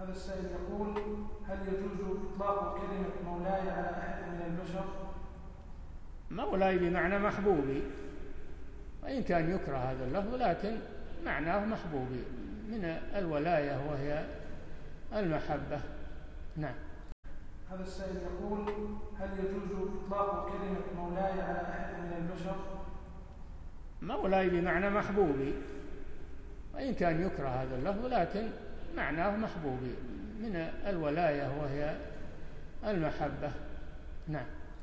هذا السائل يقول: هل يجوز إطلاق كلمة مولاي على أحد من البشر؟ مولاي بمعنى محبوبي، وإن كان يكره هذا اللفظ لكن معناه محبوبي من الولاية وهي المحبة. نعم. هذا السائل يقول: هل يجوز إطلاق كلمة مولاي على أحد من البشر؟ مولاي بمعنى محبوبي، وإن كان يكره هذا اللفظ لكن معناه محبوبي من الولاية وهي المحبة. نعم.